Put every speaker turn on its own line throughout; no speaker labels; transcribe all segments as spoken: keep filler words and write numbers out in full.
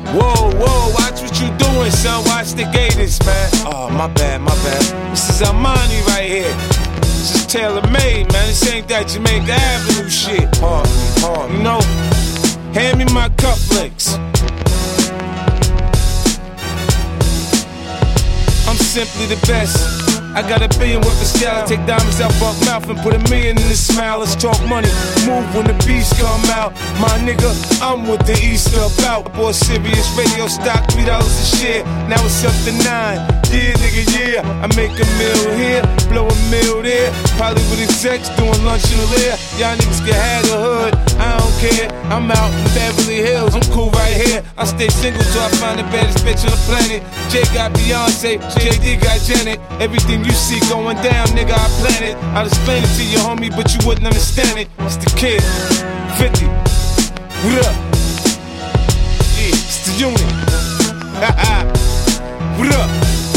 Whoa, whoa, watch what you doing, son. Watch the gators, man. Oh, my bad, my bad. This is Armani right here. This is tailor-made, man. This ain't that Jamaica Avenue shit. Pardon me, pardon me. You know, hand me my cufflinks. I'm simply the best. I got a billion worth of style. Take diamonds out buck mouth and put a million in his smile. Let's talk money, move when the beats come out. My nigga, I'm with the Easter bout. Boy, serious radio stock, three dollars a share. Now it's up to nine. Yeah, nigga, yeah. I make a meal here, blow a meal there. Probably with execs doing lunch in the lair. Y'all niggas can have the hood, I don't care. I'm out in Beverly Hills, I'm cool right here. I stay single till I find the baddest bitch on the planet. Jay got Beyonce, J D got Janet. Everything you see going down, nigga, I plan it. I'll explain it to you, homie, but you wouldn't understand it. It's the kid, fifty. What up? Yeah, it's the unit. What up?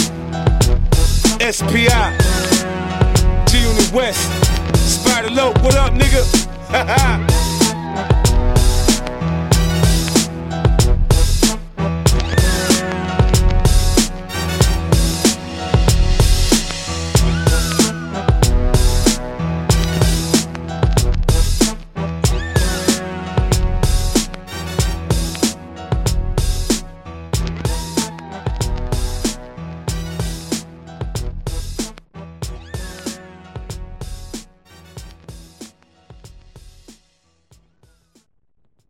S P I, G-Unit West, Spider Low, what up, nigga?